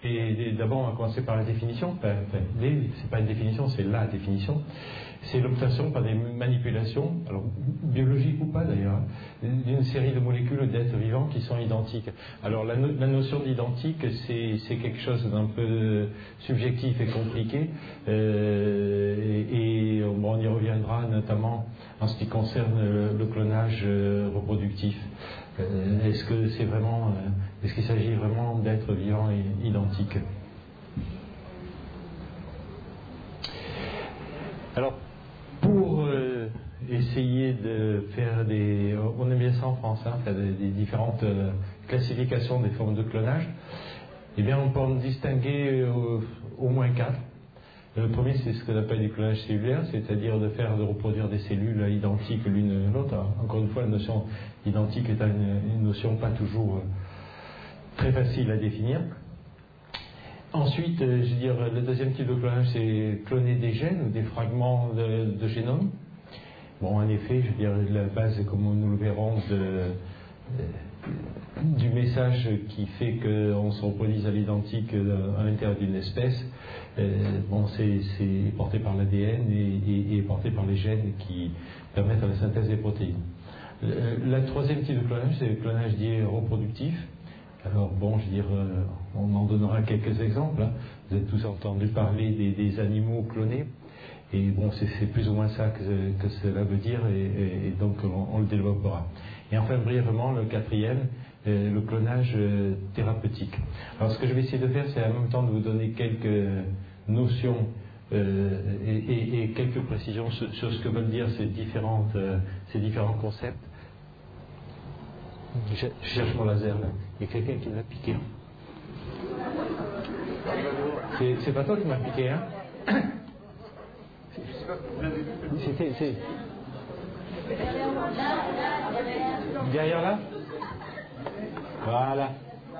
Et d'abord, on va commencer par la définition. C'est pas une définition, c'est la définition. C'est l'obtention par des manipulations, alors biologiques ou pas d'ailleurs, d'une série de molécules d'êtres vivants qui sont identiques. Alors la notion d'identique, c'est quelque chose d'un peu subjectif et compliqué, on y reviendra notamment en ce qui concerne le clonage reproductif. Est-ce qu'il s'agit vraiment d'êtres vivants et identiques? Alors, pour essayer de faire on aime bien ça en France, faire des différentes classifications des formes de clonage, eh bien on peut en distinguer au moins 4. Le premier, c'est ce qu'on appelle du clonage cellulaire, c'est-à-dire de reproduire des cellules identiques l'une à l'autre. Encore une fois, la notion identique est une notion pas toujours très facile à définir. Ensuite, le deuxième type de clonage, c'est cloner des gènes ou des fragments de génome. Bon, en effet, la base, comme nous le verrons, du message qui fait qu'on se reproduise à l'identique à l'intérieur d'une espèce, c'est porté par l'ADN et porté par les gènes qui permettent la synthèse des protéines. Le troisième type de clonage, c'est le clonage dit reproductif. Alors on en donnera quelques exemples. Vous avez tous entendu parler des animaux clonés. Et c'est plus ou moins ça que cela veut dire, et donc on le développera. Et enfin, brièvement, le quatrième, le clonage thérapeutique. Alors ce que je vais essayer de faire, c'est en même temps de vous donner quelques notions et quelques précisions sur ce que veulent dire ces différents concepts. Je cherche mon laser là. Il y a quelqu'un qui me l'a piqué. C'est pas toi qui m'as piqué, hein? C'est derrière là. Voilà.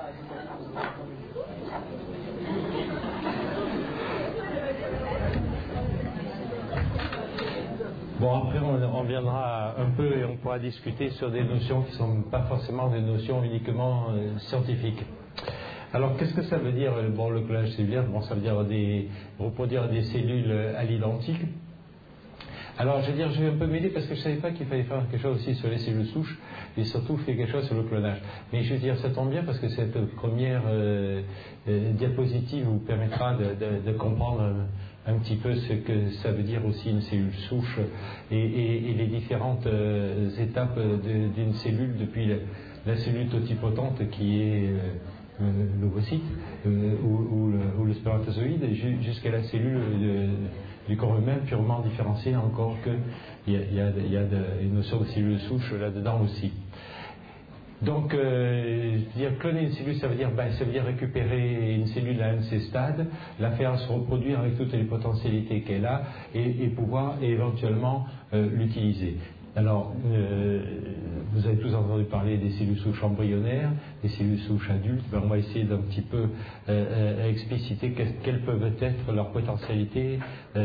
Bon, après on viendra un peu et on pourra discuter sur des notions qui ne sont pas forcément des notions uniquement scientifiques. Alors, qu'est-ce que ça veut dire, le clonage cellulaire? Ça veut dire reproduire des cellules à l'identique. Alors, je vais un peu m'aider parce que je ne savais pas qu'il fallait faire quelque chose aussi sur les cellules souches et surtout faire quelque chose sur le clonage. Mais ça tombe bien parce que cette première diapositive vous permettra de comprendre un petit peu ce que ça veut dire aussi une cellule souche et les différentes étapes d'une cellule depuis la cellule totipotente qui est l'ovocyte ou le spermatozoïde jusqu'à la cellule du corps humain purement différenciée, encore qu'il y a une notion de cellule souche là-dedans aussi. Donc, cloner une cellule, ça veut dire récupérer une cellule à un de ses stades, la faire se reproduire avec toutes les potentialités qu'elle a et pouvoir éventuellement l'utiliser. Alors, vous avez tous entendu parler des cellules souches embryonnaires, des cellules souches adultes. On va essayer d'un petit peu expliciter quelles peuvent être leurs potentialités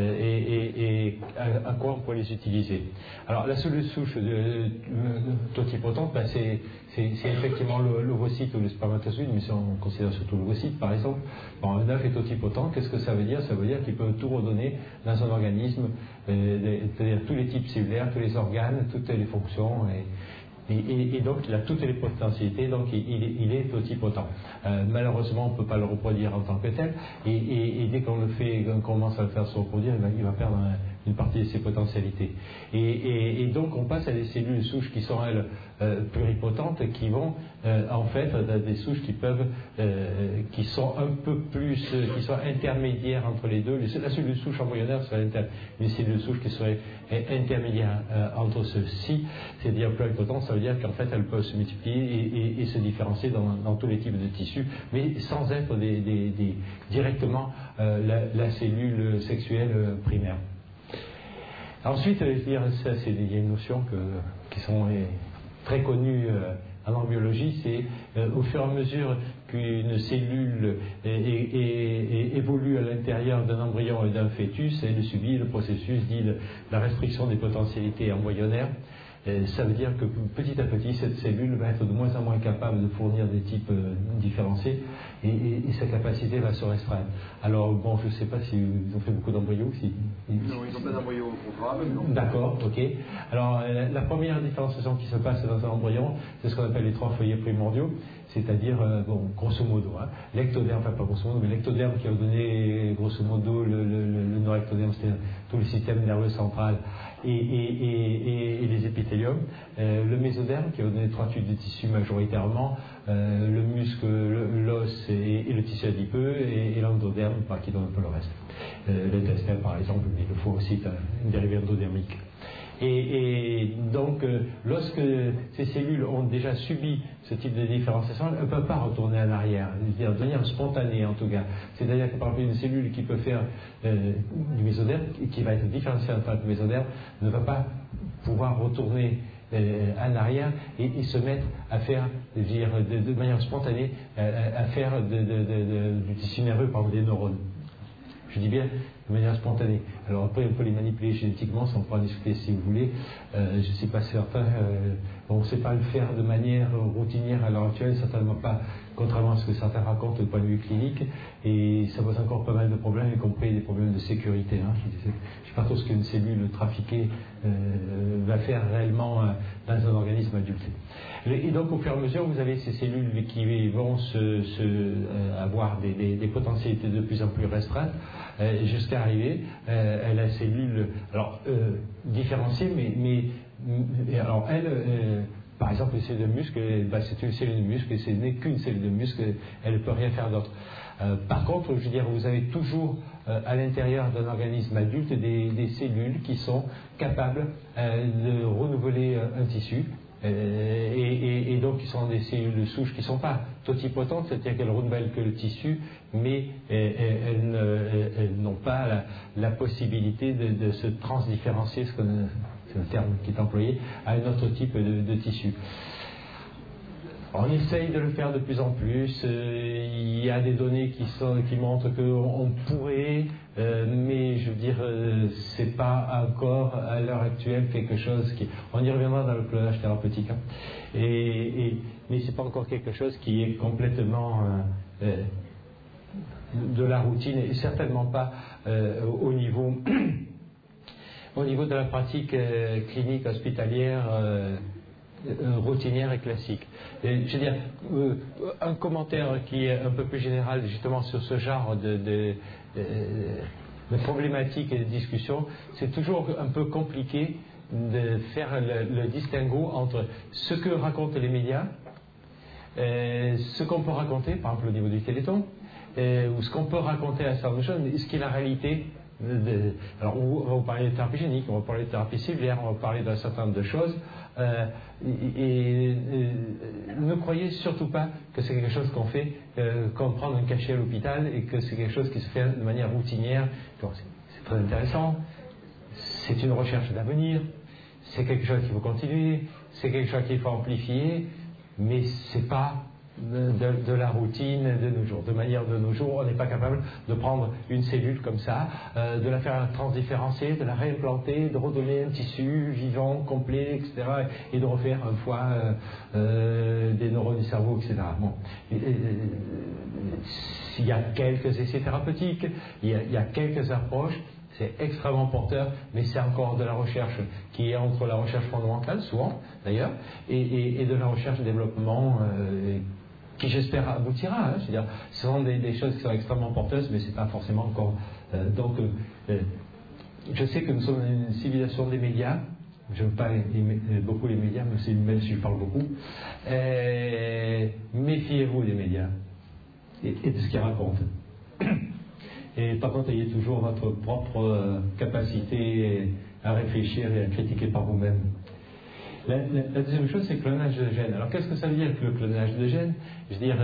et à quoi on peut les utiliser. Alors, la cellule souche totipotente, c'est effectivement l'ovocyte ou le spermatozoïde, mais si on considère surtout l'ovocyte, par exemple, un œuf est totipotent. Qu'est-ce que ça veut dire? Ça veut dire qu'il peut tout redonner dans un organisme, c'est-à-dire tous les types cellulaires, tous les organes, toutes les fonctions, et donc il a toutes les potentialités, donc il est totipotent. Malheureusement, on ne peut pas le reproduire en tant que tel, et dès qu'on commence à le faire se reproduire, il va perdre une partie de ses potentialités. Et donc on passe à des cellules souches qui sont, elles, pluripotentes, qui vont en fait des souches qui sont un peu plus, qui sont intermédiaires entre les deux. La cellule souche embryonnaire serait une cellule souche qui serait intermédiaire entre ceux-ci, c'est-à-dire pluripotente, ça veut dire qu'en fait elles peuvent se multiplier et se différencier dans tous les types de tissus, mais sans être directement la cellule sexuelle primaire. Ensuite, il y a une notion qui sont très connues en embryologie, c'est au fur et à mesure qu'une cellule évolue à l'intérieur d'un embryon et d'un fœtus, elle subit le processus dit de la restriction des potentialités embryonnaires. Ça veut dire que petit à petit, cette cellule va être de moins en moins capable de fournir des types différenciés et sa capacité va se restreindre. Alors, bon, je ne sais pas si ils ont fait beaucoup d'embryos. Non, ils n'ont pas d'embryos au programme. D'accord, ok. Alors, la première différenciation qui se passe dans un embryon, c'est ce qu'on appelle les 3 feuillets primordiaux, c'est-à-dire, bon, grosso modo, l'ectoderme, enfin pas grosso modo, mais l'ectoderme qui a donné, grosso modo, le norectoderme, c'est tout le système nerveux central et les épithéliums, le mésoderme qui a donné 3 tubes de tissu majoritairement, le muscle, l'os et le tissu adipeux, et l'endoderme qui donne un peu le reste. L'intestin par exemple, mais il faut aussi une dérivée endodermique. Et donc, lorsque ces cellules ont déjà subi ce type de différenciation, elles ne peuvent pas retourner en arrière, c'est-à-dire de manière spontanée en tout cas. C'est-à-dire que par exemple, une cellule qui peut faire du mésoderme, qui va être différenciée en tant que mésoderme, ne va pas pouvoir retourner en arrière et se mettre à faire, de manière spontanée, à faire du tissu nerveux, par exemple des neurones. Je dis bien de manière spontanée. Alors après, on peut les manipuler génétiquement, ça on pourra discuter si vous voulez. Je ne suis pas certain. On ne sait pas le faire de manière routinière à l'heure actuelle, certainement pas, contrairement à ce que certains racontent du point de vue clinique. Et ça pose encore pas mal de problèmes, y compris des problèmes de sécurité. Je ne sais pas trop ce qu'une cellule trafiquée va faire réellement dans un organisme adulte. Et donc, au fur et à mesure, vous avez ces cellules qui vont avoir des potentialités de plus en plus restreintes, jusqu'à arriver à la cellule, alors différenciée, mais alors elle, par exemple, une cellule de muscle, c'est une cellule de muscle, et ce n'est qu'une cellule de muscle, elle ne peut rien faire d'autre. Par contre, je veux dire, vous avez toujours à l'intérieur d'un organisme adulte des cellules qui sont capables de renouveler un tissu. Et donc, qui sont des cellules de souche qui ne sont pas totipotentes, c'est-à-dire qu'elles renouvellent que le tissu, mais elles n'ont pas la possibilité de se transdifférencier, c'est le terme qui est employé, à un autre type de tissu. On essaye de le faire de plus en plus. Il y a des données qui montrent qu'on pourrait, mais je veux dire, c'est pas encore à l'heure actuelle quelque chose qui. On y reviendra dans le clonage thérapeutique. Mais c'est pas encore quelque chose qui est complètement de la routine et certainement pas au niveau de la pratique clinique hospitalière. Routinière et classique. Je veux dire, un commentaire qui est un peu plus général justement sur ce genre de problématiques et de discussions, c'est toujours un peu compliqué de faire le distinguo entre ce que racontent les médias, ce qu'on peut raconter, par exemple au niveau du Téléthon, ou ce qu'on peut raconter à certaines choses, mais ce qui est la réalité. Alors on va vous parler de thérapie génique, on va parler de thérapie cellulaire, on va parler d'un certain nombre de choses. Ne croyez surtout pas que c'est quelque chose qu'on fait comme prendre un cachet à l'hôpital et que c'est quelque chose qui se fait de manière routinière. C'est très intéressant, c'est une recherche d'avenir, c'est quelque chose qu'il faut continuer, c'est quelque chose qu'il faut amplifier, mais c'est pas de la routine de nos jours. De manière de nos jours, on n'est pas capable de prendre une cellule comme ça, de la faire transdifférencier, de la réimplanter, de redonner un tissu vivant, complet, etc. et de refaire une fois des neurones du cerveau, etc. Bon. Il y a quelques essais thérapeutiques, il y a quelques approches. C'est extrêmement porteur, mais c'est encore de la recherche qui est entre la recherche fondamentale, souvent d'ailleurs, et de la recherche de développement qui j'espère aboutira. Je veux dire, ce sont des choses qui sont extrêmement porteuses, mais ce n'est pas forcément encore. Donc, je sais que nous sommes une civilisation des médias. Je n'aime pas beaucoup les médias, même si je parle beaucoup. Méfiez-vous des médias et de ce qu'ils racontent. Et par contre, ayez toujours votre propre capacité à réfléchir et à critiquer par vous-même. La deuxième chose, c'est le clonage de gènes. Alors, qu'est-ce que ça veut dire que le clonage de gènes? Je veux dire,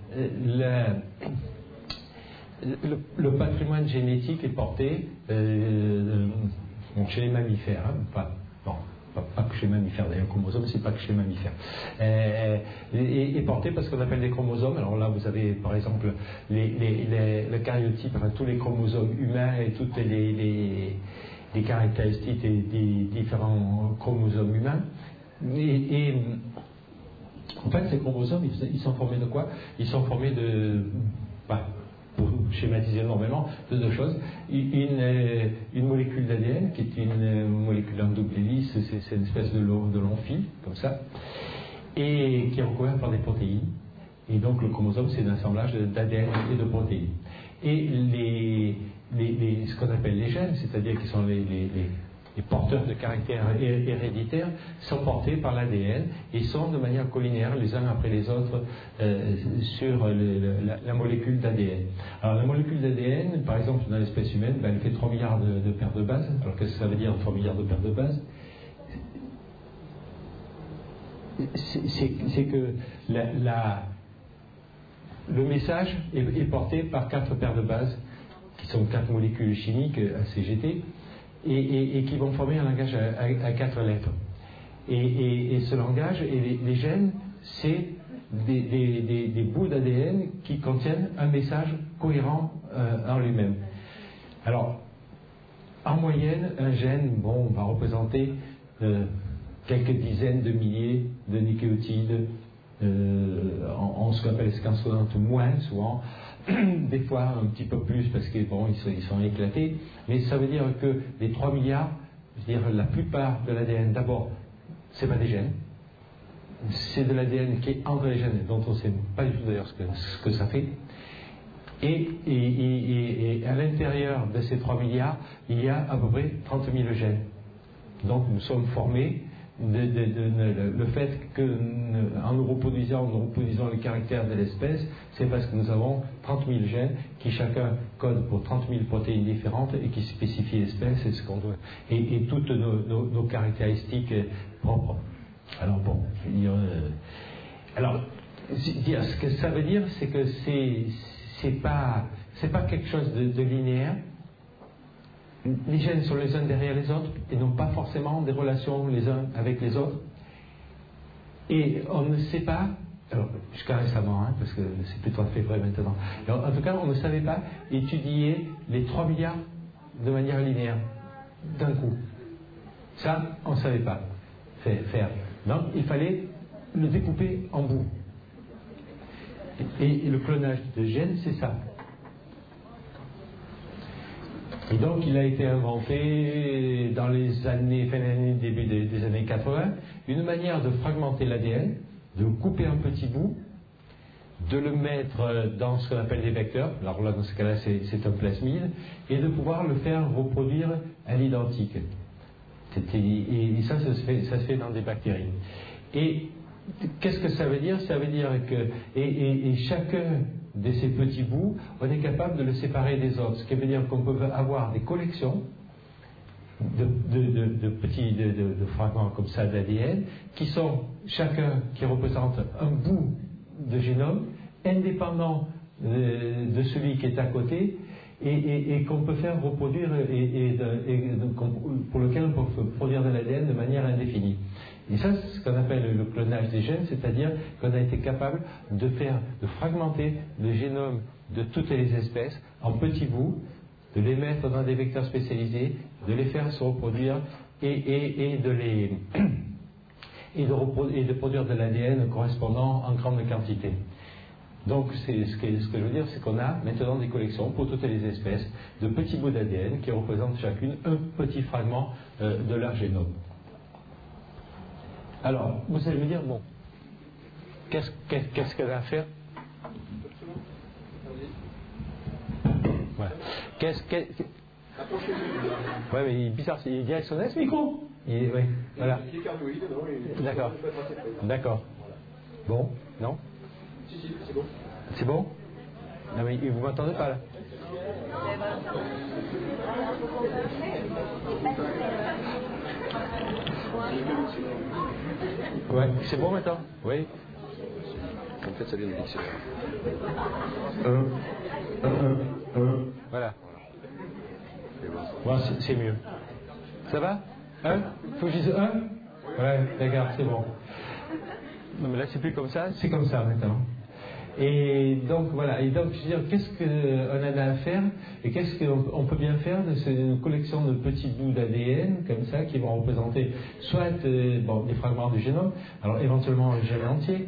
le patrimoine génétique est porté chez les mammifères. Pas que chez les mammifères, d'ailleurs, chromosomes, c'est pas que chez les mammifères. Est porté parce qu'on appelle des chromosomes. Alors là, vous avez, par exemple, le karyotype, enfin, tous les chromosomes humains et toutes les caractéristiques des différents chromosomes humains Et en fait, ces chromosomes, ils sont formés de quoi? Ils sont formés de, pour schématiser énormément, de deux choses. Une molécule d'ADN, qui est une molécule en double hélice, c'est une espèce de long fil, comme ça, et qui est recouvert par des protéines. Et donc le chromosome, c'est un assemblage d'ADN et de protéines. Et ce qu'on appelle les gènes, c'est-à-dire qui sont les porteurs de caractères héréditaires, sont portés par l'ADN et sont de manière collinéaire les uns après les autres sur la molécule d'ADN. Alors la molécule d'ADN, par exemple dans l'espèce humaine, elle fait 3 milliards de paires de bases. Alors qu'est-ce que ça veut dire 3 milliards de paires de bases? C'est que le message est porté par 4 paires de bases, qui sont 4 molécules chimiques ACGT, et qui vont former un langage à 4 lettres. Et ce langage, et les gènes, c'est des bouts d'ADN qui contiennent un message cohérent en lui-même. Alors, en moyenne, un gène, va représenter quelques dizaines de milliers de nucléotides, en ce qu'on appelle les séquences sonantes, moins souvent, des fois un petit peu plus parce qu'ils sont éclatés, mais ça veut dire que les 3 milliards, je veux dire la plupart de l'ADN, d'abord, c'est pas des gènes, c'est de l'ADN qui est entre les gènes, dont on ne sait pas du tout d'ailleurs ce que ça fait. Et à l'intérieur de ces 3 milliards, il y a à peu près 30 000 gènes. Donc nous sommes formés le fait qu'en nous reproduisant les caractères de l'espèce, c'est parce que nous avons 30 000 gènes qui chacun code pour 30 000 protéines différentes et qui spécifient l'espèce et ce qu'on doit, et toutes nos caractéristiques propres. Alors bon, ce que ça veut dire, c'est que c'est pas quelque chose de linéaire. Les gènes sont les uns derrière les autres et n'ont pas forcément des relations les uns avec les autres. Et on ne sait pas, alors jusqu'à récemment, parce que c'est plus tout à fait vrai maintenant, alors, en tout cas on ne savait pas étudier les 3 milliards de manière linéaire, d'un coup. Ça, on ne savait pas faire. Donc il fallait le découper en bouts. Et le clonage de gènes, c'est ça. Et donc, il a été inventé dans les début des années 80, une manière de fragmenter l'ADN, de couper un petit bout, de le mettre dans ce qu'on appelle des vecteurs, alors là, dans ce cas-là, c'est un plasmide, et de pouvoir le faire reproduire à l'identique. Et ça se fait dans des bactéries. Et qu'est-ce que ça veut dire? Ça veut dire que et chacun de ces petits bouts, on est capable de le séparer des autres. Ce qui veut dire qu'on peut avoir des collections de fragments comme ça d'ADN qui sont chacun qui représente un bout de génome indépendant de celui qui est à côté et qu'on peut faire reproduire pour lequel on peut produire de l'ADN de manière indéfinie. Et ça, c'est ce qu'on appelle le clonage des gènes, c'est-à-dire qu'on a été capable de fragmenter le génome de toutes les espèces en petits bouts, de les mettre dans des vecteurs spécialisés, de les faire se reproduire et de produire de l'ADN correspondant en grande quantité. Donc, ce que je veux dire, c'est qu'on a maintenant des collections pour toutes les espèces de petits bouts d'ADN qui représentent chacune un petit fragment de leur génome. Alors, vous allez me dire, bon, qu'est-ce qu'elle a à faire? Voilà. Ouais, mais il est bizarre, il est directionné ce micro. Oui, voilà. D'accord. D'accord. Bon, non? Si, c'est bon. C'est bon? Non, mais vous m'entendez pas là? Ouais, c'est bon maintenant? Oui. En fait, ça vient de dictionnaire. Voilà. Bon, c'est mieux. Ça va? Faut que je dise 1? Ouais, regarde, c'est bon. Non, mais là, c'est plus comme ça, c'est comme ça maintenant. Et donc voilà, et donc je veux dire, qu'est-ce qu'on en a à faire et qu'est-ce qu'on peut bien faire de cette collection de petits bouts d'ADN comme ça qui vont représenter soit des fragments du génome, alors éventuellement un gène entier.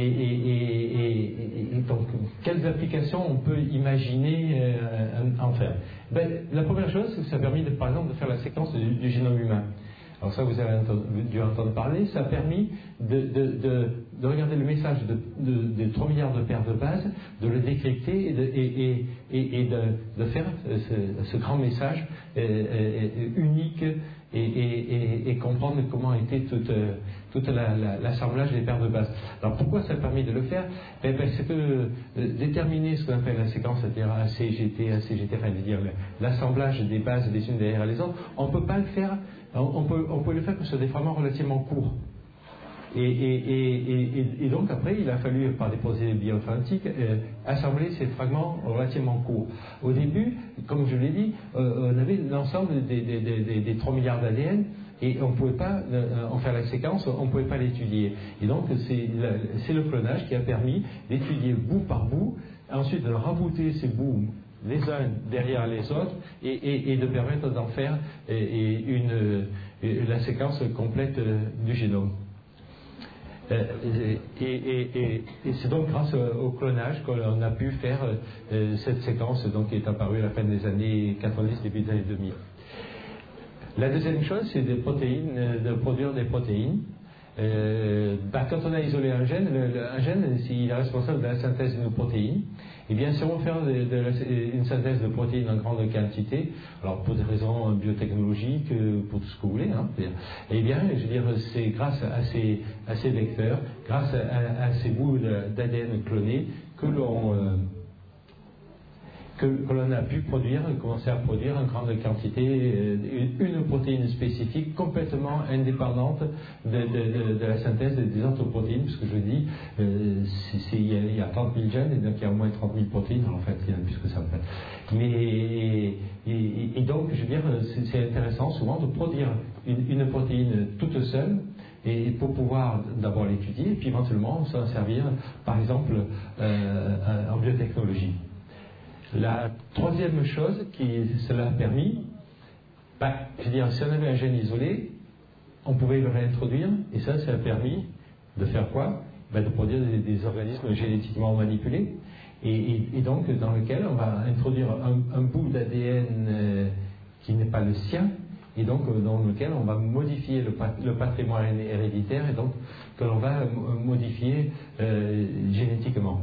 Et donc, quelles applications on peut imaginer en faire? La première chose, c'est que ça a permis, par exemple, de faire la séquence du génome humain. Alors ça, vous avez dû entendre parler. Ça a permis de regarder le message de 3 milliards de paires de bases, de le décrypter et de faire ce grand message unique et comprendre comment était tout l'assemblage des paires de bases. Alors pourquoi ça a permis de le faire? C'est que déterminer ce qu'on appelle la séquence, c'est-à-dire ACGT, enfin je veux dire l'assemblage des bases les unes derrière les autres, on ne peut pas le faire. On peut le faire que sur des fragments relativement courts. Et donc après, il a fallu, par des procédés bioinformatiques, assembler ces fragments relativement courts. Au début, comme je l'ai dit, on avait l'ensemble des 3 milliards d'ADN et on ne pouvait pas en faire la séquence, on ne pouvait pas l'étudier. Et donc c'est le clonage qui a permis d'étudier bout par bout, ensuite de rabouter ces bouts les uns derrière les autres et de permettre d'en faire la séquence complète du génome. Et c'est donc grâce au clonage qu'on a pu faire cette séquence donc, qui est apparue à la fin des années 90, début des années 2000. La deuxième chose, c'est de produire des protéines. Quand on a isolé un gène, s'il est responsable de la synthèse d'une protéine, et bien si on veut faire une synthèse de protéines en grande quantité, alors pour des raisons biotechnologiques, pour tout ce que vous voulez, et bien je veux dire c'est grâce à ces vecteurs, grâce à ces bouts d'ADN clonés que l'on a pu commencer à produire en grande quantité une protéine spécifique complètement indépendante de la synthèse des autres protéines, puisque je dis il y a 30 000 gènes, et donc il y a au moins 30 000 protéines, alors en fait il y en a plus que ça en fait. Et donc je veux dire c'est intéressant souvent de produire une protéine toute seule, et pour pouvoir d'abord l'étudier, et puis éventuellement s'en servir par exemple en biotechnologie. La troisième chose qui cela a permis, je veux dire, si on avait un gène isolé, on pouvait le réintroduire, et ça a permis de faire quoi? De produire des organismes génétiquement manipulés, et donc dans lequel on va introduire un bout d'ADN qui n'est pas le sien, et donc dans lequel on va modifier le patrimoine héréditaire, et donc que l'on va modifier génétiquement.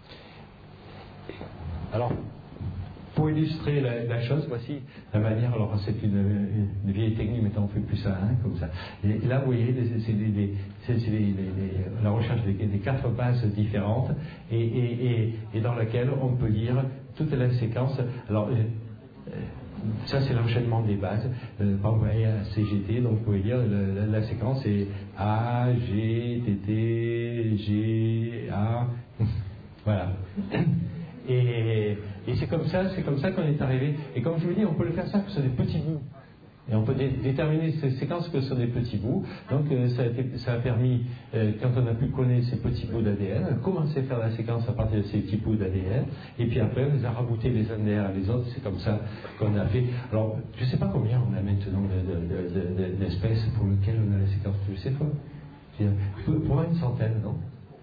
Alors, pour illustrer la chose, voici la manière, alors c'est une vieille technique, mais on fait plus ça, comme ça. Et là, vous voyez, c'est la recherche des 4 bases différentes, et dans laquelle on peut lire toute la séquence. Alors, ça c'est l'enchaînement des bases. Par exemple, CGT, donc vous pouvez lire la séquence est A, G, T, T, G, A, voilà. Et c'est comme ça qu'on est arrivé. Et comme je vous dis, on peut le faire ça que sur des petits bouts. Et on peut déterminer ces séquences que sur des petits bouts. Donc ça a permis, quand on a pu connaître ces petits bouts d'ADN, commencer à faire la séquence à partir de ces petits bouts d'ADN. Et puis après, on les a raboutés les uns derrière les autres. C'est comme ça qu'on a fait. Alors, je ne sais pas combien on a maintenant d'espèces pour lesquelles on a la séquence. Je sais pas. Pour moi, une centaine, non?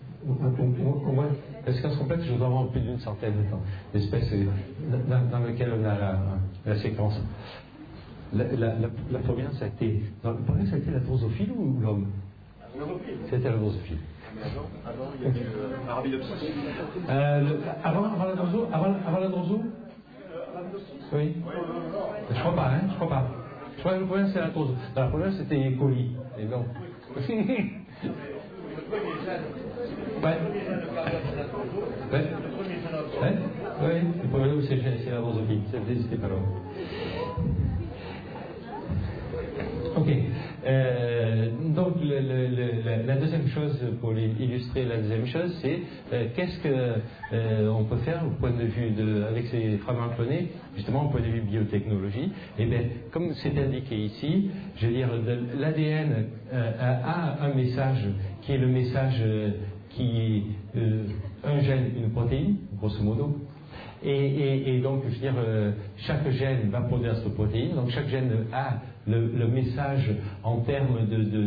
La séquence complète, je dois avoir plus d'une centaine d'espèces dans lesquelles on a la séquence. La première, ça a été la drosophile ou l'homme? C'était la drosophile. Avant, il y avait Arabidopsis. Avant la droso? Oui. Je crois pas, je crois pas. Je crois que le premier, c'est la droso. La première, c'était E. coli. Et non. Ouais. Oui, le premier, c'est la drosophile. C'était pas l'homme. Ok. Donc la deuxième chose, pour illustrer la deuxième chose, c'est qu'est-ce qu'on peut faire au point de vue avec ces fragments clonés, justement au point de vue biotechnologie. Et bien, comme c'est indiqué ici, je veux dire, l'ADN a un message qui est le message qui est un gène, une protéine, grosso modo. Et donc, je veux dire, chaque gène va produire cette protéine. Donc, chaque gène a le message en termes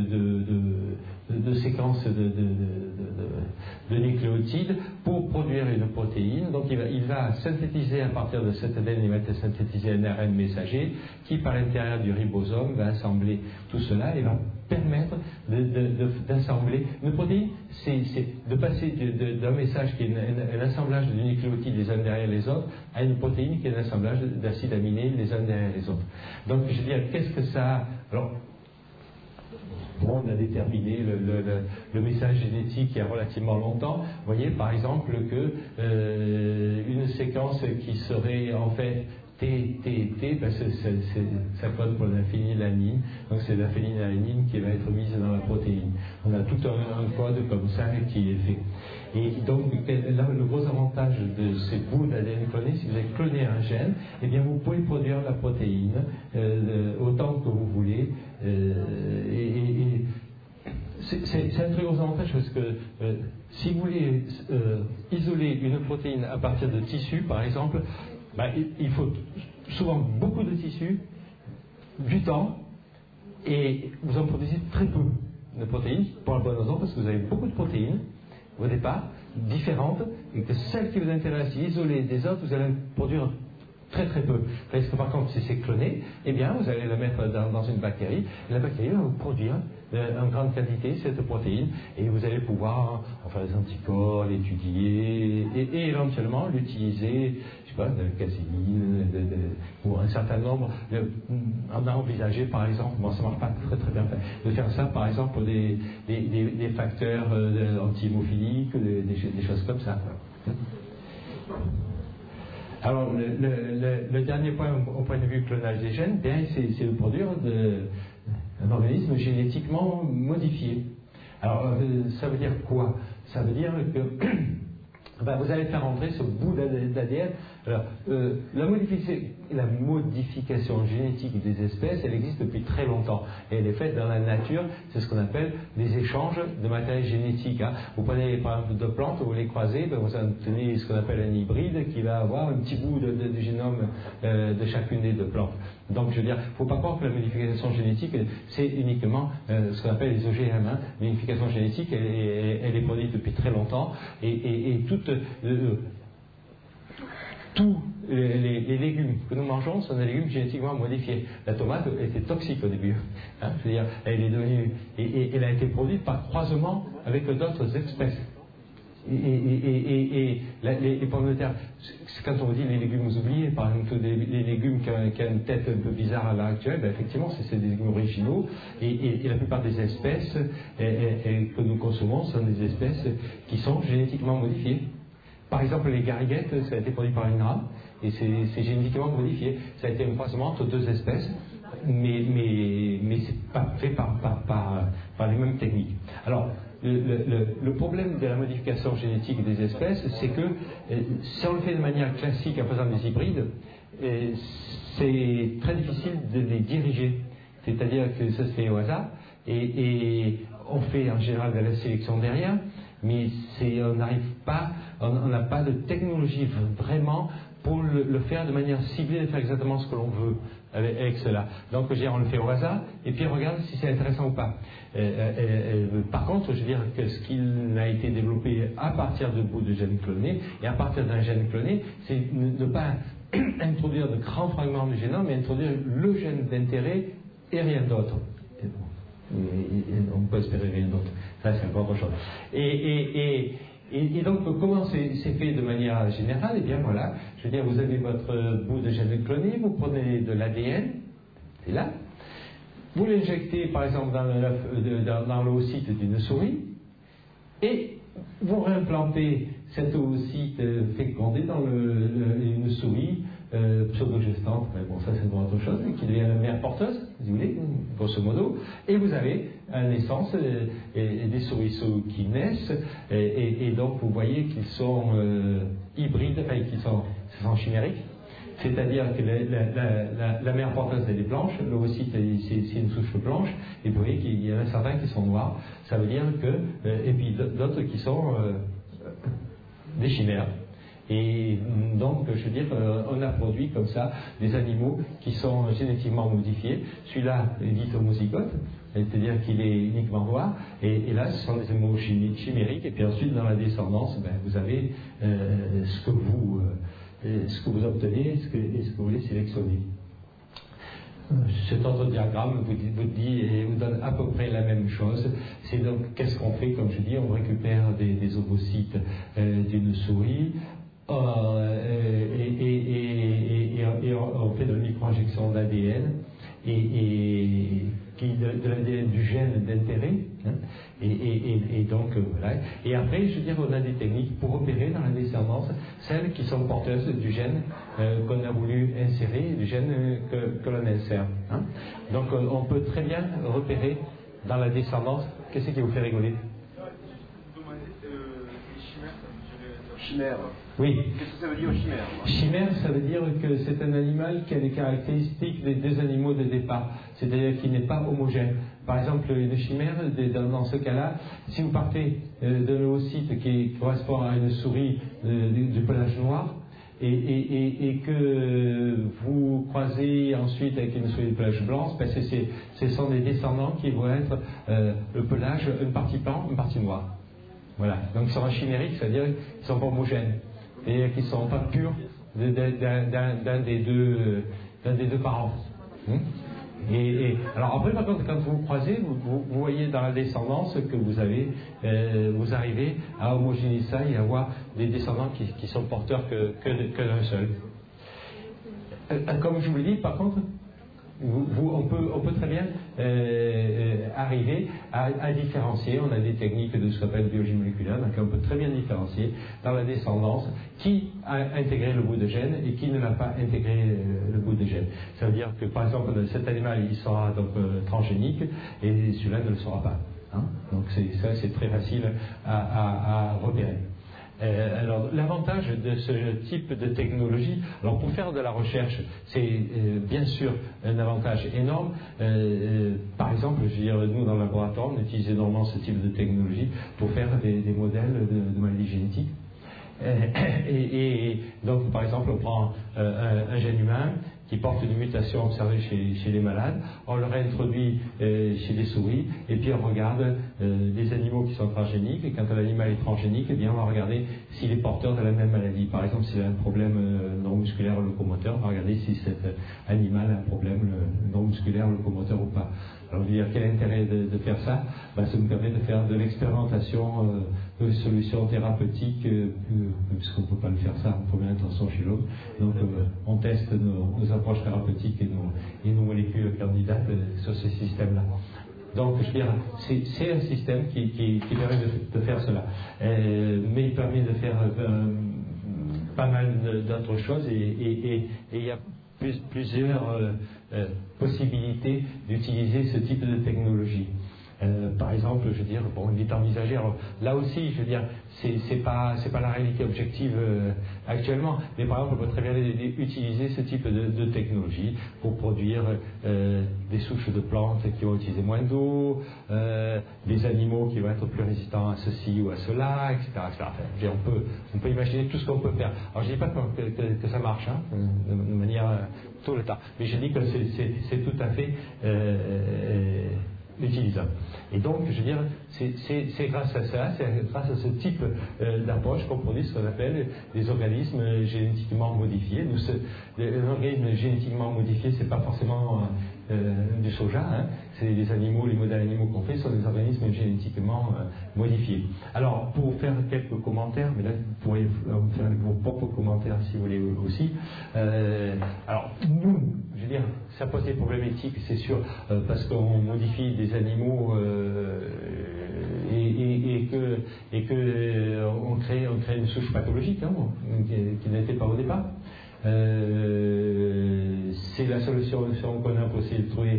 de séquence de nucléotides pour produire une protéine. Donc, il va synthétiser à partir de cet ADN, il va synthétiser un ARN messager qui, par l'intérieur du ribosome, va assembler tout cela et va permettre d'assembler une protéine. C'est de passer d'un message qui est un assemblage de nucléotides les uns derrière les autres à une protéine qui est un assemblage d'acides aminés les uns derrière les autres. Donc, je veux dire, qu'est-ce que ça... Alors, bon, on a déterminé le message génétique il y a relativement longtemps. Vous voyez, par exemple, que une séquence qui serait en fait T, parce que ça code pour la phénylalanine, donc c'est la phénylalanine qui va être mise dans la protéine. On a tout un code comme ça qui est fait. Et donc, là, le gros avantage de ces bouts d'ADN clonés, si vous avez cloné un gène, eh bien, vous pouvez produire la protéine autant que vous voulez. C'est un très gros avantage parce que si vous voulez isoler une protéine à partir de tissus, par exemple, il faut souvent beaucoup de tissus, du temps, et vous en produisez très peu de protéines, pour la bonne raison, parce que vous avez beaucoup de protéines au départ, différentes, et que celles qui vous intéressent, isolées des autres, vous allez produire très très peu. Parce que par contre, si c'est cloné, eh bien, vous allez la mettre dans une bactérie, et la bactérie va vous produire en grande quantité cette protéine, et vous allez pouvoir en faire des anticorps, l'étudier, et éventuellement l'utiliser, je sais pas, de la caséine, ou un certain nombre. On a envisagé, par exemple, bon, ça ne marche pas très très bien, de faire ça, par exemple, pour des facteurs anti-hémophiliques, des choses comme ça. Alors, le dernier point au point de vue clonage des gènes, c'est de produire un organisme génétiquement modifié. Alors, ça veut dire quoi? Ça veut dire que vous allez faire entrer ce bout d'ADN. Alors, la modification génétique des espèces, elle existe depuis très longtemps. Et elle est faite dans la nature, c'est ce qu'on appelle des échanges de matériel génétique. Hein. Vous prenez par exemple deux plantes, vous les croisez, vous obtenez ce qu'on appelle un hybride qui va avoir un petit bout de génome de chacune des deux plantes. Donc, je veux dire, il ne faut pas croire que la modification génétique, c'est uniquement ce qu'on appelle les OGM. Hein. La modification génétique, elle est produite depuis très longtemps, et tous les légumes que nous mangeons sont des légumes génétiquement modifiés. La tomate était toxique au début. Hein, je veux dire, elle est devenue, et elle a été produite par croisement avec d'autres espèces. Et les pommes de terre, quand on dit les légumes oubliés, par exemple les légumes qui ont une tête un peu bizarre à l'heure actuelle, effectivement c'est des légumes originaux, et la plupart des espèces que nous consommons sont des espèces qui sont génétiquement modifiées. Par exemple, les gariguettes, ça a été produit par l'INRA, et c'est génétiquement modifié. Ça a été un croisement entre deux espèces, mais c'est pas fait par les mêmes techniques. Alors, le problème de la modification génétique des espèces, c'est que si on le fait de manière classique en faisant des hybrides, c'est très difficile de les diriger. C'est-à-dire que ça se fait au hasard, et on fait en général de la sélection derrière, mais on n'arrive pas, on n'a pas de technologie vraiment pour le faire de manière ciblée, de faire exactement ce que l'on veut avec cela. Donc, je veux dire, on le fait au hasard, et puis on regarde si c'est intéressant ou pas. Par contre, je veux dire que ce qui a été développé à partir de bouts de gènes clonés, et à partir d'un gène cloné, c'est ne pas introduire de grands fragments du génome, mais introduire le gène d'intérêt et rien d'autre. On peut espérer rien d'autre. Ça, c'est encore autre chose. Et donc, comment c'est fait de manière générale? Eh bien, voilà, je veux dire, vous avez votre bout de gène cloné, vous prenez de l'ADN, c'est là, vous l'injectez, par exemple, dans l'oocyte d'une souris, et vous réimplantez cet oocyte fécondé dans une souris pseudo-gestante, bon, ça c'est autre chose, qui devient la mère porteuse, si vous voulez, grosso modo, et vous avez à la naissance des souriceaux qui naissent, et donc vous voyez qu'ils sont hybrides, enfin qu'ils sont chimériques, C'est-à-dire que la mère porteuse elle est blanche, l'ovocyte c'est une souche blanche, et vous voyez qu'il y en a certains qui sont noirs. Ça veut dire que, et puis d'autres qui sont des chimères. Et donc, je veux dire, on a produit comme ça des animaux qui sont génétiquement modifiés. Celui-là est dit homozygote, c'est-à-dire qu'il est uniquement noir, et là, ce sont des animaux chimériques, et puis ensuite, dans la descendance, vous avez ce que vous obtenez et ce que vous voulez sélectionner. Cet autre diagramme vous dit et vous donne à peu près la même chose. C'est donc, qu'est-ce qu'on fait? Comme je dis, on récupère des ovocytes d'une souris, et on fait de la micro-injection d'ADN de l'ADN du gène d'intérêt, hein, et donc voilà. Et après, je veux dire, on a des techniques pour opérer dans la descendance celles qui sont porteuses du gène qu'on a voulu insérer, du gène que l'on insère. Hein. Donc on peut très bien repérer dans la descendance. Qu'est-ce qui vous fait rigoler? Chimère. Oui. Qu'est-ce que ça veut dire chimère? Chimère, ça veut dire que c'est un animal qui a les caractéristiques des deux animaux de départ, c'est-à-dire qu'il n'est pas homogène. Par exemple, une chimère, dans ce cas-là, si vous partez d'un oocyte qui correspond à une souris du pelage noir, et que vous croisez ensuite avec une souris de pelage blanc, ce sont des descendants qui vont être le pelage, une partie blanc, une partie noire. Voilà, donc ils sont chimériques, c'est-à-dire qu'ils ne sont pas homogènes, c'est-à-dire qu'ils ne sont pas purs d'un des deux parents. Alors après, par contre, quand vous croisez, vous voyez dans la descendance que vous arrivez à homogénéiser ça et à avoir des descendants qui sont porteurs que d'un seul. Comme je vous l'ai dit, par contre, on peut très bien arriver à différencier. On a des techniques de ce qu'on appelle biologie moléculaire, donc on peut très bien différencier dans la descendance qui a intégré le bout de gène et qui ne l'a pas intégré le bout de gène. Ça veut dire que par exemple cet animal il sera donc transgénique et celui-là ne le sera pas. Hein. Donc c'est très facile à repérer. Alors l'avantage de ce type de technologie, alors pour faire de la recherche, c'est bien sûr un avantage énorme. Par exemple, je veux dire, nous dans le laboratoire, on utilise énormément ce type de technologie pour faire des modèles de maladies génétiques. Et donc, par exemple, on prend un gène humain qui porte une mutation observée chez les malades, on le réintroduit chez des souris, et puis on regarde les animaux qui sont transgéniques, et quand l'animal est transgénique, eh bien on va regarder s'il est porteur de la même maladie. Par exemple, s'il a un problème neuromusculaire locomoteur, on va regarder si cet animal a un problème neuromusculaire locomoteur ou pas. Alors, je veux dire, quel intérêt de faire ça? Ça nous permet de faire de l'expérimentation de solutions thérapeutiques, puisqu'on ne peut pas le faire ça en première intention chez l'homme. Donc, on teste nos approches thérapeutiques et nos molécules candidates sur ce système-là. Donc, je veux dire, c'est un système qui permet de faire cela. Mais il permet de faire pas mal d'autres choses, et il y a plusieurs possibilités d'utiliser ce type de technologie. Par exemple, je veux dire, bon, il est envisagé. Alors, là aussi, je veux dire, c'est pas la réalité objective actuellement. Mais par exemple, on peut très bien utiliser ce type de technologie pour produire des souches de plantes qui vont utiliser moins d'eau, des animaux qui vont être plus résistants à ceci ou à cela, etc. etc. Enfin, on peut imaginer tout ce qu'on peut faire. Alors, je dis pas que ça marche, hein, de manière tout le temps. Mais je dis que c'est tout à fait utilisable. Et donc, je veux dire, c'est grâce à ça, c'est grâce à ce type d'approche qu'on produit ce qu'on appelle des organismes génétiquement modifiés. Les organismes génétiquement modifiés, c'est pas forcément du soja, hein. C'est des animaux, les modèles animaux qu'on fait sont des organismes génétiquement modifiés. Alors, pour vous faire quelques commentaires, mais là vous pourrez faire vos propres commentaires si vous voulez aussi. Alors, nous, je veux dire, ça pose des problèmes éthiques, c'est sûr, parce qu'on modifie des animaux et que on crée une souche pathologique, hein, qui n'était pas au départ. C'est la solution qu'on a pour essayer de trouver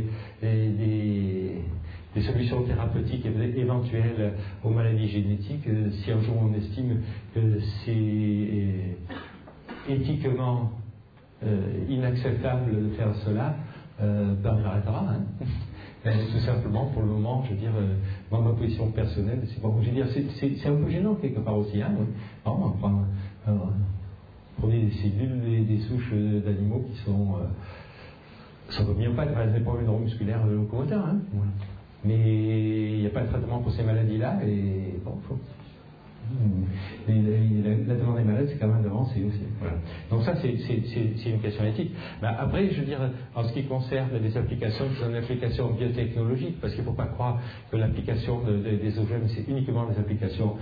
des solutions thérapeutiques éventuelles aux maladies génétiques. Si un jour on estime que c'est éthiquement inacceptable de faire cela, ben on arrêtera. Hein. Tout simplement, pour le moment, je veux dire, dans ma position personnelle, c'est bon, je veux dire, c'est un peu gênant quelque part aussi. Hein, oui. On prend des cellules, des souches d'animaux qui sont myopathes, par exemple, des problèmes neuromusculaires locomoteurs. Hein, voilà. Mais il n'y a pas de traitement pour ces maladies-là, et bon, faut. La demande des malades, c'est quand même d'avancer aussi. Voilà. Donc ça, c'est une question éthique. Ben après, je veux dire, en ce qui concerne les applications, qui sont des applications biotechnologiques, parce qu'il ne faut pas croire que l'application des OGM, c'est uniquement des applications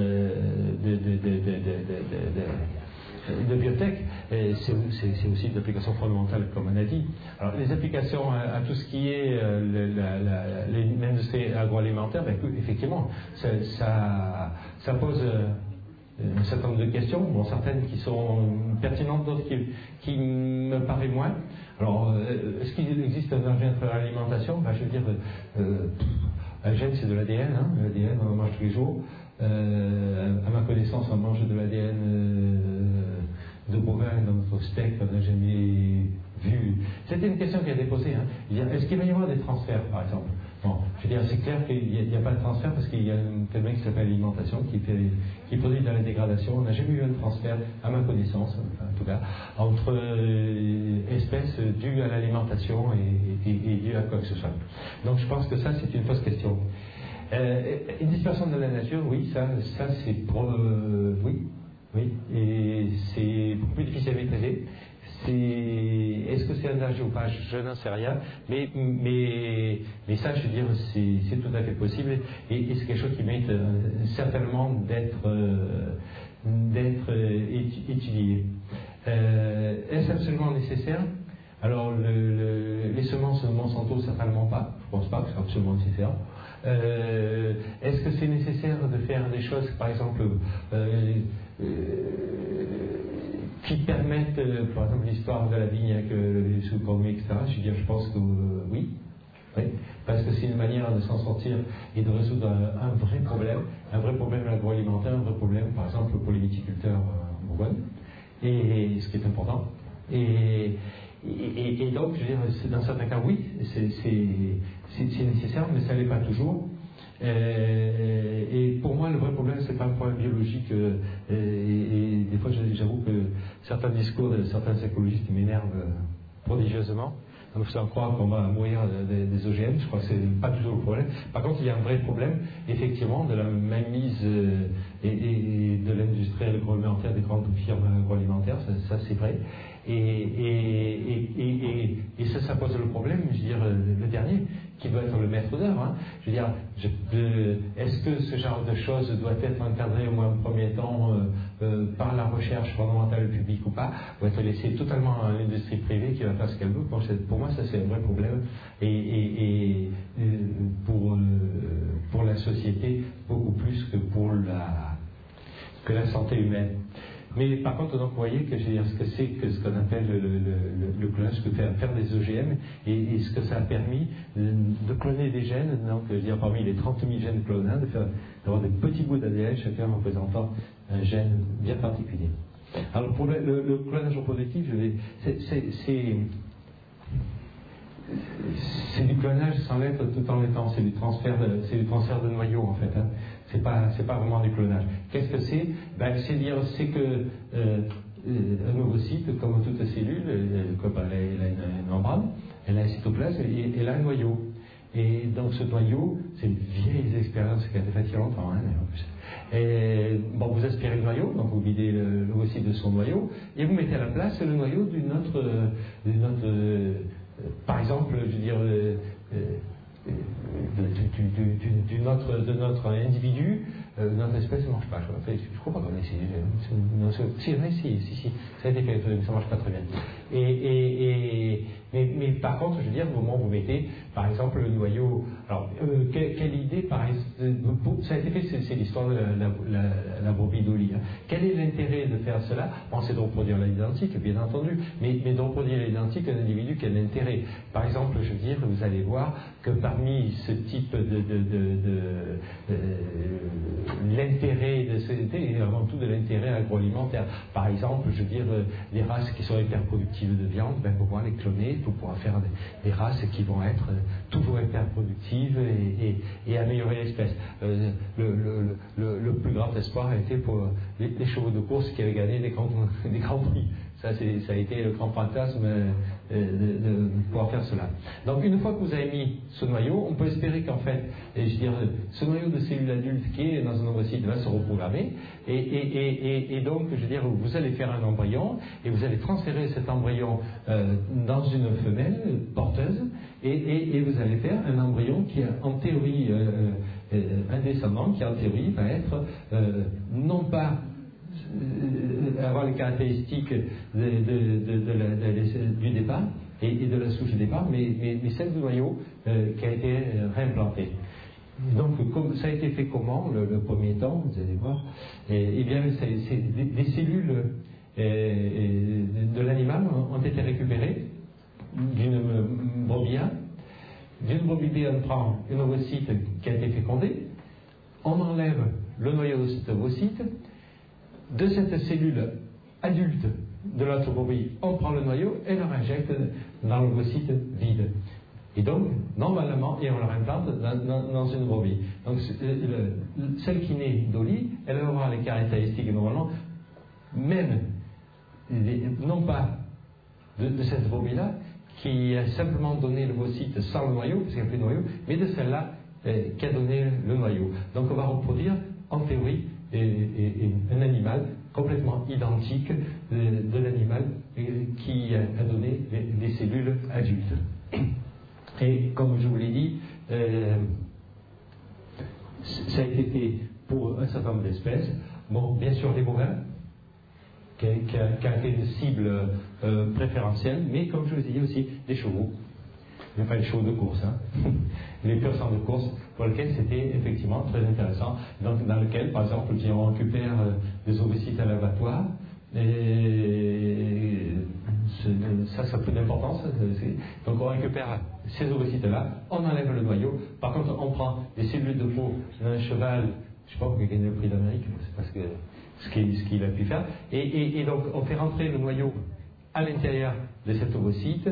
de biotech, c'est aussi des applications fondamentales, comme on a dit. Alors, les applications à tout ce qui est l'industrie agroalimentaire, ben, effectivement, ça pose un certain nombre de questions, bon, certaines qui sont pertinentes, d'autres qui me paraissent moins. Alors, est-ce qu'il existe un gène pour l'alimentation? Ben, je veux dire, un gène, c'est de l'ADN, hein, l'ADN, on en mange tous les jours. À ma connaissance, on mange de l'ADN de bovin dans notre steak qu'on n'a jamais vu. C'était une question qui a été posée. Hein. Est-ce qu'il va y avoir des transferts, par exemple? Bon, je veux dire, c'est clair qu'il n'y a pas de transfert parce qu'il y a un mec qui s'appelle alimentation qui produit de la dégradation. On n'a jamais eu un transfert, à ma connaissance, en tout cas, entre espèces dues à l'alimentation et dues à quoi que ce soit. Donc je pense que ça, c'est une fausse question. Une dispersion de la nature, oui, ça c'est oui, et c'est beaucoup plus difficile à maîtriser. Est-ce que c'est un danger ou pas? Je n'en sais rien, mais ça, je veux dire, c'est tout à fait possible, et c'est quelque chose qui mérite certainement d'être étudié. Est-ce absolument nécessaire? Alors, les semences Monsanto, certainement pas. Je ne pense pas que c'est absolument nécessaire. Est-ce que c'est nécessaire de faire des choses, par exemple, qui permettent, par exemple, l'histoire de la vigne avec les sous-gourmets, etc. Je pense que oui, parce que c'est une manière de s'en sortir et de résoudre un vrai problème agroalimentaire, un vrai problème, par exemple, pour les viticulteurs en Bourgogne, et ce qui est important. Et donc, je veux dire, dans certains cas, oui, c'est nécessaire, mais ça ne l'est pas toujours. Et pour moi, le vrai problème, c'est pas un problème biologique. Et des fois, j'avoue que certains discours de certains écologistes m'énervent prodigieusement. En nous faisant croire qu'on va mourir des OGM, je crois que c'est pas toujours le problème. Par contre, il y a un vrai problème, effectivement, de la mainmise et de l'industrie agroalimentaire, des grandes firmes agroalimentaires, ça c'est vrai. Et ça pose le problème, je veux dire, le dernier, qui doit être le maître d'œuvre. Hein. Je veux dire, est-ce que ce genre de choses doit être encadré au moins en premier temps par la recherche fondamentale publique ou pas, ou être laissé totalement à l'industrie privée qui va faire ce qu'elle veut? Pour moi, ça c'est un vrai problème. Et pour la société, beaucoup plus que pour la santé humaine. Mais par contre, donc, vous voyez que ce qu'on appelle le clonage, que faire des OGM, et ce que ça a permis de cloner des gènes, donc parmi les 30 000 gènes clonés, d'avoir des petits bouts d'ADN, chacun représentant un gène bien particulier. Alors pour le clonage reproductif, c'est du clonage sans l'être tout en l'étant, c'est du transfert de noyaux en fait. Hein. C'est pas vraiment du clonage. Qu'est-ce que c'est? C'est que un ovocyte, comme toute cellule, elle a une membrane, elle a un cytoplasme et elle a un noyau. Et donc ce noyau, c'est une vieille expérience qui a été faite il y a longtemps. Hein, en plus. Et, vous aspirez le noyau, donc vous videz l'ovocyte de son noyau, et vous mettez à la place le noyau d'une autre par exemple, je veux dire, de notre individu, notre espèce ne mange pas. Je crois pas qu'on ait essayé. Si, ça a été fait, ça ne marche pas très bien. Mais Mais par contre, je veux dire, au moment où vous mettez, par exemple, le noyau... Alors, quelle idée, par exemple... Ça a été fait, c'est l'histoire de la brebis d'Oli. Hein. Quel est l'intérêt de faire cela? Bon, c'est de reproduire l'identique, bien entendu, mais de reproduire l'identique d'un individu qui a un intérêt. Par exemple, je veux dire, vous allez voir que parmi ce type l'intérêt de société, et avant tout de l'intérêt agroalimentaire. Par exemple, je veux dire, des races qui sont hyper productives de viande, ben, pour pouvoir les cloner, pour pouvoir faire des races qui vont être toujours hyper productives et améliorer l'espèce. Le plus grand espoir a été pour les chevaux de course qui avaient gagné des grands prix. Ça a été le grand fantasme de pouvoir faire cela. Donc une fois que vous avez mis ce noyau, on peut espérer qu'en fait, je veux dire, ce noyau de cellules adultes qui est dans un ovocyte va se reprogrammer et donc, je veux dire, vous allez faire un embryon et vous allez transférer cet embryon dans une femelle porteuse et vous allez faire un embryon qui a en théorie un descendant qui en théorie va être non pas avoir les caractéristiques du départ et de la souche de départ, mais celle du noyau qui a été réimplanté. Donc, ça a été fait comment le premier temps, vous allez voir. Eh bien, c'est des cellules de l'animal ont été récupérées d'une brebis A. D'une brebis B, on prend une ovocyte qui a été fécondée, on enlève le noyau de cet ovocyte. De cette cellule adulte de l'autre brebis, on prend le noyau et le réinjecte dans l'ovocyte vide. Et donc, normalement, et on le réimplante dans une brebis. Donc, celle qui naît d'Oli, elle va avoir les caractéristiques normalement, même, non pas de cette brebis-là, qui a simplement donné l'ovocyte sans le noyau, parce qu'il n'y a plus de noyau, mais de celle-là qui a donné le noyau. Donc, on va reproduire, en théorie, un animal complètement identique de l'animal qui a donné les cellules adultes. Et comme je vous l'ai dit, ça a été fait pour un certain nombre d'espèces. Bon, bien sûr les bovins, qui a été une cible préférentielle, mais comme je vous ai dit aussi, les chevaux. Enfin, les chevaux de course, hein. Les purs sang de course, pour lesquels c'était effectivement très intéressant, donc, dans lequel, par exemple, on récupère des ovocytes à l'abattoir, et ça a peu d'importance. Donc on récupère ces ovocytes-là, on enlève le noyau, par contre on prend des cellules de peau d'un cheval, je ne sais pas pourquoi il a gagné le prix d'Amérique, c'est parce que ce qu'il a pu faire, et donc on fait rentrer le noyau à l'intérieur de cet ovocyte,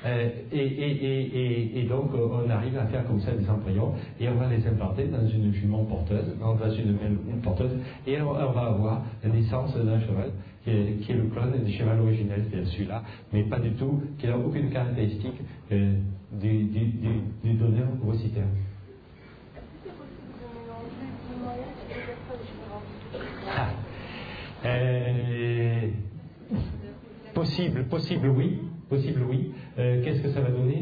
et donc on arrive à faire comme ça des embryons et on va les implanter dans une jument porteuse, dans une mère porteuse, et on va avoir la naissance d'un cheval qui est le clone du cheval originel, c'est-à-dire celui-là, mais pas du tout, qui n'a aucune caractéristique du donneur ovocytaire. Possible oui. Qu'est-ce que ça va donner?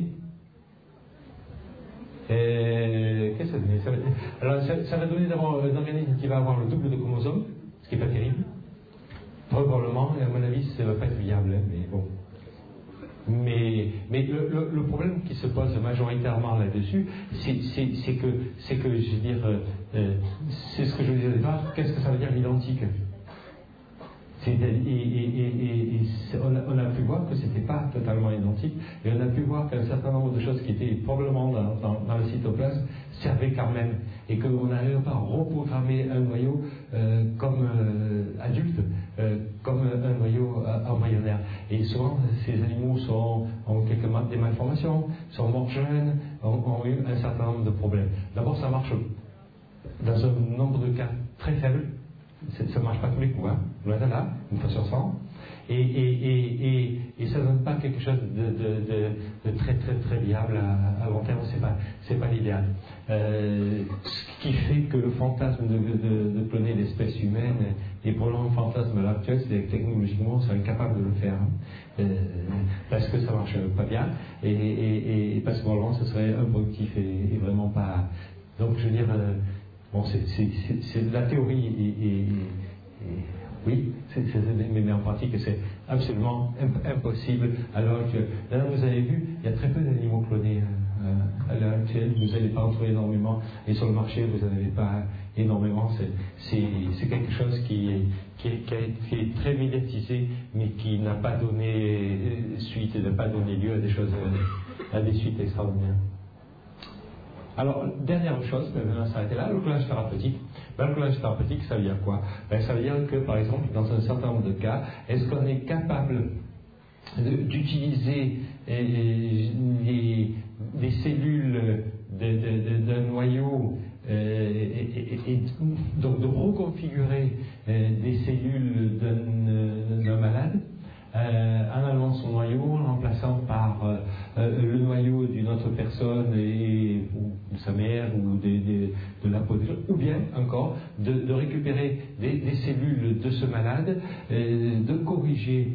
Qu'est-ce que ça va donner? Alors, ça va donner d'abord un organisme qui va avoir le double de chromosomes, ce qui n'est pas terrible. Probablement, et à mon avis, ça ne va pas être viable, hein, mais bon. Mais le problème qui se pose majoritairement là-dessus, c'est que, je veux dire, c'est ce que je vous disais au départ, qu'est-ce que ça veut dire l'identique? On a pu voir que ce n'était pas totalement identique, et on a pu voir qu'un certain nombre de choses qui étaient probablement dans le cytoplasme servaient quand même, et qu'on n'arrive pas à reprogrammer un noyau comme adulte, comme un noyau embryonnaire. Et souvent, ces animaux ont des malformations, sont morts jeunes, ont eu un certain nombre de problèmes. D'abord, ça marche dans un nombre de cas très faible. Ça ne marche pas tous les coups, hein. Loin de là, une fois sur 100. Et ça ne donne pas quelque chose de très très très viable à long terme, c'est pas l'idéal. Ce qui fait que le fantasme de cloner l'espèce humaine est pour le fantasme actuel, c'est que technologiquement on serait incapable de le faire, hein. Parce que ça ne marche pas bien, et parce que probablement ce serait improductif et vraiment pas. Donc je veux dire. Bon, c'est la théorie, oui, mais en pratique, absolument impossible à l'heure actuelle. Là, vous avez vu, il y a très peu d'animaux clonés à l'heure actuelle. Vous n'allez pas en trouver énormément, et sur le marché, vous n'en avez pas énormément. C'est quelque chose qui est très médiatisé, mais qui n'a pas donné suite et n'a pas donné lieu à des choses, à des suites extraordinaires. Alors, dernière chose, on va s'arrêter là, le clonage thérapeutique. Le clonage thérapeutique, ça veut dire quoi? Ça veut dire que, par exemple, dans un certain nombre de cas, est-ce qu'on est capable d'utiliser des cellules d'un noyau et donc de reconfigurer des cellules d'un malade en enlevant son noyau, en remplaçant par le noyau d'une autre personne ou de sa mère ou de la peau des gens, ou bien encore de récupérer des cellules de ce malade, de corriger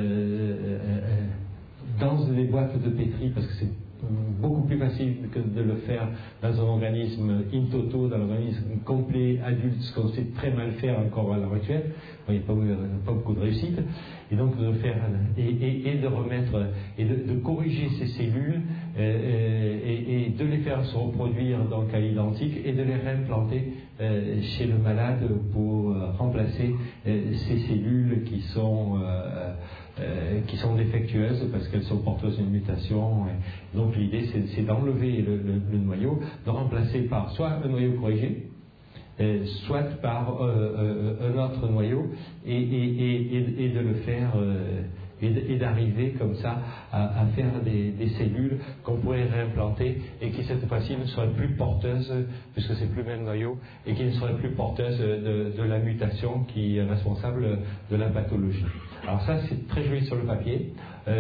dans les boîtes de pétri, parce que c'est beaucoup plus facile que de le faire dans un organisme in toto, dans un organisme complet, adulte, ce qu'on sait très mal faire encore à l'heure actuelle. Il n'y a pas beaucoup de réussite. Et donc de faire et de remettre et de corriger ces cellules et de les faire se reproduire donc à l'identique et de les réimplanter chez le malade pour remplacer ces cellules qui sont défectueuses parce qu'elles sont porteuses d'une mutation. Donc l'idée c'est d'enlever le noyau, de remplacer par soit un noyau corrigé, soit par un autre noyau et de le faire et d'arriver comme ça à faire des cellules qu'on pourrait réimplanter et qui cette fois-ci ne seraient plus porteuses, puisque c'est plus le même noyau, et qui ne seraient plus porteuses de la mutation qui est responsable de la pathologie. Alors ça c'est très joli sur le papier,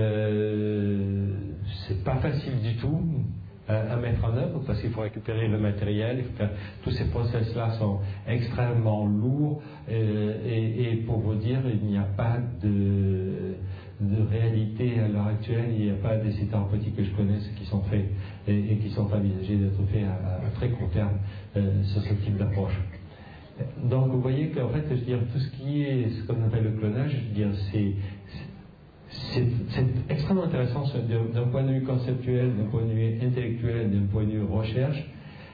c'est pas facile du tout à mettre en œuvre parce qu'il faut récupérer le matériel, il faut faire, tous ces process-là sont extrêmement lourds et pour vous dire, il n'y a pas de réalité à l'heure actuelle, il n'y a pas d'essais thérapeutiques que je connaisse qui sont faits et qui sont envisagés d'être faits à très court terme sur ce type d'approche. Donc vous voyez qu'en fait, je veux dire, tout ce qui est ce qu'on appelle le clonage, je veux dire, c'est extrêmement intéressant d'un point de vue conceptuel, d'un point de vue intellectuel, d'un point de vue recherche.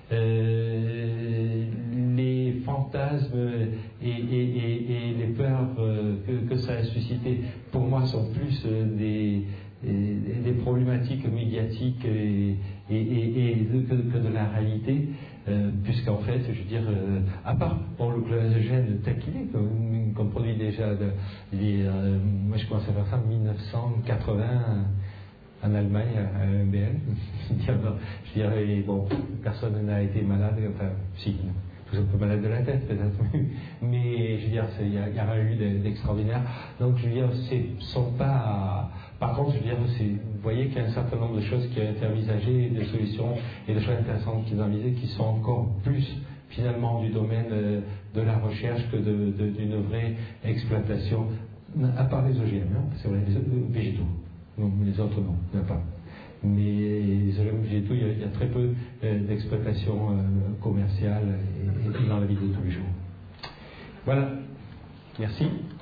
Les fantasmes et les peurs que ça a suscité, pour moi, sont plus des problématiques médiatiques que de la réalité. Puisqu'en fait, je veux dire, à part le clonage de gènes tel qu'il est, qu'on produit déjà, moi je commence à faire ça en 1980 en Allemagne, à EMBL. Je dirais, bon, personne n'a été malade, enfin, si, tous un peu malade de la tête peut-être, mais je veux dire, il n'y a rien eu d'extraordinaire. Donc je veux dire, sont pas. Par contre, je veux dire, vous voyez qu'il y a un certain nombre de choses qui ont été envisagées, des solutions et des choses intéressantes qui sont envisagées, qui sont encore plus finalement du domaine de la recherche que d'une vraie exploitation, à part les OGM, hein, c'est vrai, les végétaux. Non, les autres non, il n'y en a pas. Mais les OGM végétaux, il y a très peu d'exploitation commerciale et dans la vie de tous les jours. Voilà, merci.